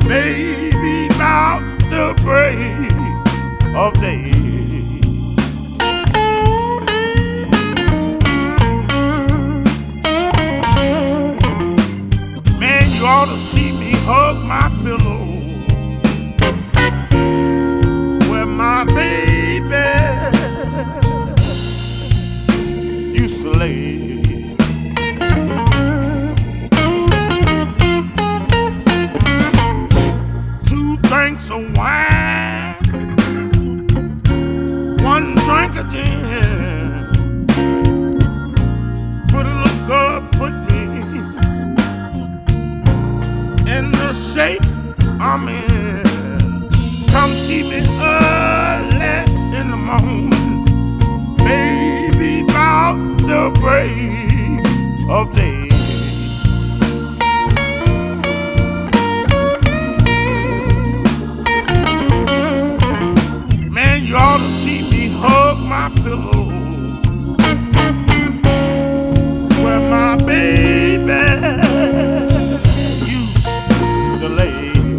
Baby, about the break of day. Man, you ought to see me hug my pillow where my baby used to lay. Drinks of wine, one drink of gin, put a look good, put me in the shape I'm in. Come see me early in the morning, baby, about the break of day. You ought to see me hug my pillow where my baby used to lay.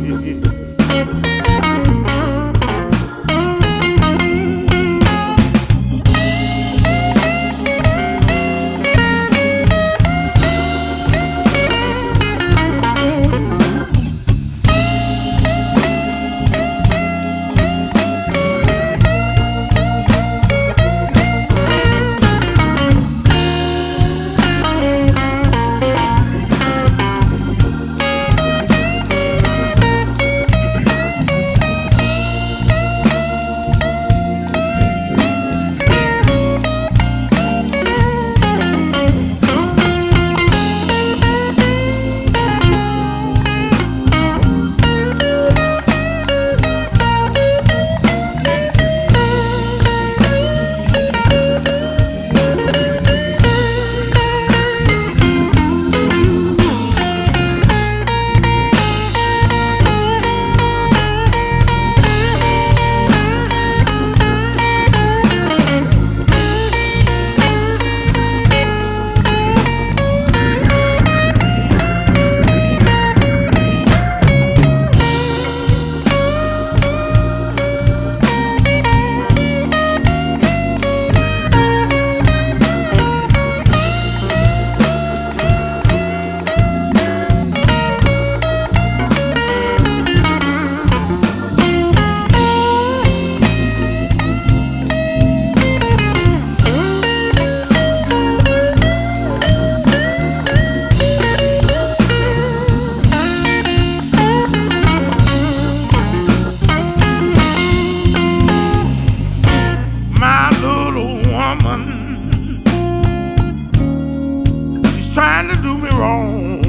She's trying to do me wrong.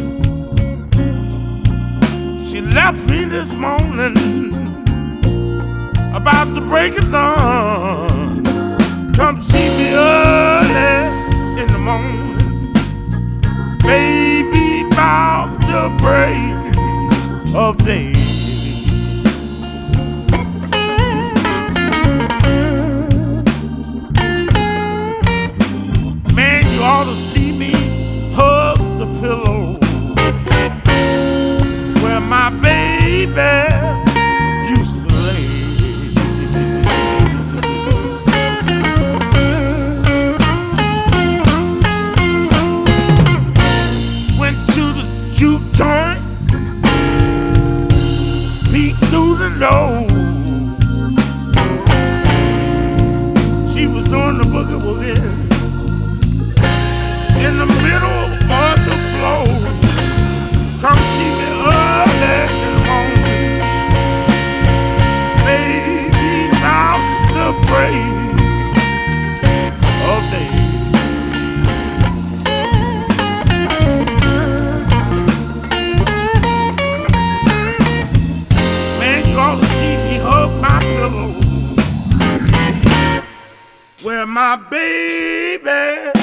She left me this morning about the break of dawn. Come see me early in the morning, baby, about the break of day. You ought to see me hug the pillow where my baby used to lay. Went to the juke joint, peeked through the door. She was doing the boogie woogie in the middle of the floor. Come see me early in the morning, baby, about the break of day. Man, you ought to see me hug my pillow where my baby